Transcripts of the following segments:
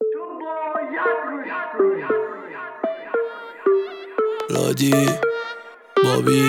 لادی بابی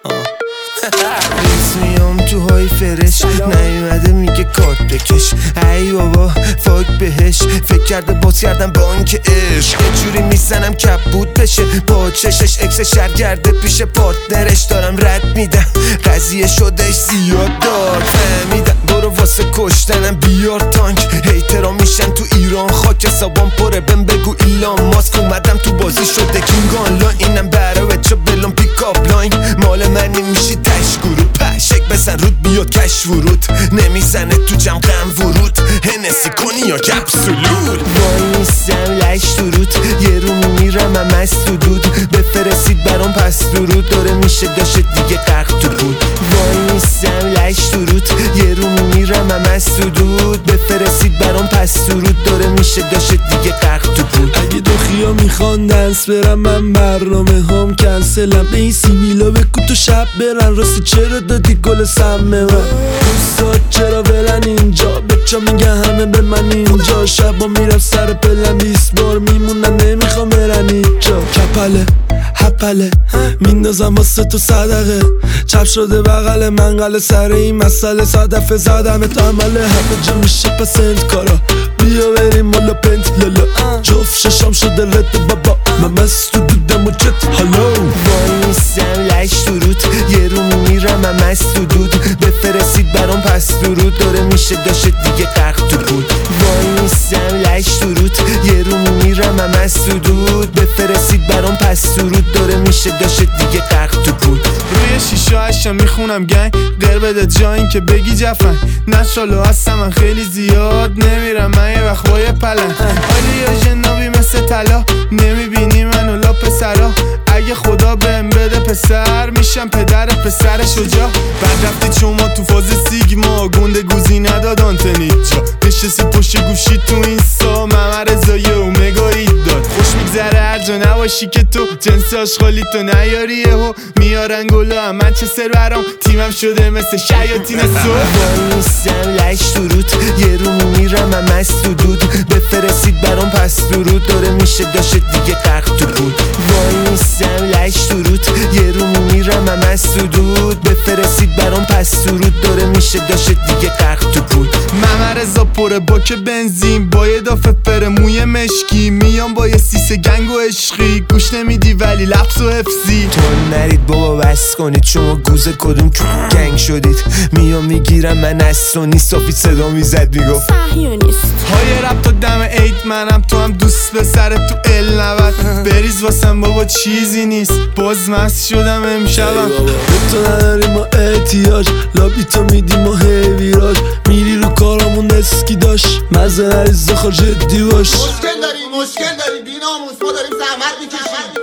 میام تو های فرش نیومده میگه کارت بکش. ای بابا فاک بهش فکر کرده باز کردم بانک عشق. یه جوری میزنم کبود بشه با چشش اکس شرگرده پیش پارتنرش. دارم رد میدم قضیه شدهش زیاد دار فهمیدم. برو واسه کشتنم بیار تانک. هیترا میشن تو ایران خاک حسابام پره. بهم بگو ایلان ماسک اومدم تو بازی شده کینگ آنلاین. اینم برای بچه بلون پیکاپ لاین. مال منی میشی تشکورو پشک بزن رود بیاد کش ورود. نمیزنه تو جمع غم ورود. هنسی کنی یا کپسولود. وای نیستم لش درود. یه رو میمیرم هم از تو دود. بفرستید برام پس درود. داره میشه داشت دیگه قرق تو بود. وای نیستم لش درود. یه رو میمیرم هم از تو دود. بفرستید برام پس درود. داره میشه داشت دیگه قرق تو بود. اگه دخیا میخوان دنس برم من برنامه هم کنسلم. به این سیمیلا بکو تو شب برن. راستی چرا دادی گل سمه من؟ دوستات چرا ولن اینجا؟ بچه میگن همه به من اینجا. شبا میرم سر پلم 20 بار میمونن نمیخوام برن اینجا. کپله هپله میندازم واسه تو صدقه. چپ شده بغل منقل سر این مسئله. صدفه زدم عمله همه جا میشه پس کارا. بیا بریم مالا پنت لالا. جفت ششام شده رد بابا. من مست تو دودم و چت هالو. وای نیستم لش درود. یه رو میمیرم هم از تو دود. بفرستید برام پس درود. داره میشه داشت دیگه قرق تو بود. وای نیستم لش درود. یه رو میمیرم هم از تو دود. بفرستید برام پس درود. داره میشه داشت دیگه قرق تو بود. روی شیشه هشم میخونم گنگ. در بده جاین که بگی جفن. نشالو هستم من خیلی زیاد. نمیرم من یه وقت با یه پلن. حالی یا جنابی مثل طلا. نمیبینی منو لا پسرا. اگه خدا بهم بده پسر میشم پدر پسر شجاع. بعد رفتی شما تو فاز سیگما. گنده گوزی نداد آنتنی جا. نشستی پشت گوشی تو اینستا. ممر رضایی اومگایی داد. خوش میگذره هر جا نباشی که تو جنس آشغالی تو نیاری یهو. میارن گلو هم من چه سر برام. تیمم شده مثل شیاطین سو. وای نیستم لش درود. یه رو میمیرم هم از تو دود. بفرستید برام پس درود. داره میشه داشت دیگه قرق تو بود. وای نیستم لش درود. یه رو میمیرم هم از تو دود. بفرستید برام پس درود. داره میشه داشت دیگه قرق تو بود. ممر رضا پره باک بنزین. با یه دافه فر موی مشکی. میام با یه سیس گنگ و عشقی. گوش نمیدی ولی لبس و حفظی. تو نرید بابا بس کنید. شما گوزه کدوم گنگ شدید. میام میگیرم من از سونی. صافی صدا میزد میگفت صهیونیست. های رب تا دم عید منم تو هم دوست به سر تو ال90. بریز واسم بابا چیزی نیست. باز مست شدم امشبم. به تو نداریم ما احتیاج. لابی تو میدیم و هیویراج. میری رو کارامون اسکی داشت. مزه نریز زخار جدی باش. مشکل داری بیناموس. ما داریم زحمت میکشیم.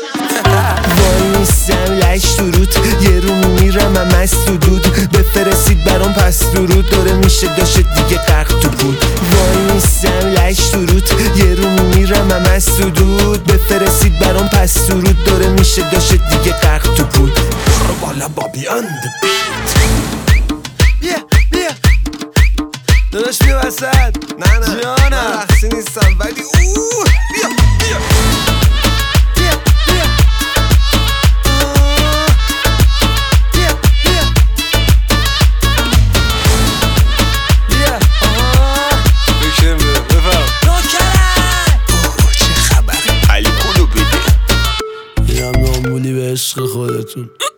وای نیستم لش درود. یه رو میمیرم هم از تو دود. بفرستید برام پس درود. داره میشه داشت دیگه قرق تو بود. وای نیستم لش درود. یه رو میمیرم هم از تو دود. بفرستید برام پس درود. داره میشه داشت دیگه قرق تو بود. بالا بابی آن دی بیت. بیا داداش بیا وسط. نه جانم من رقصی نیستم ولی بیا به عشق خودتون.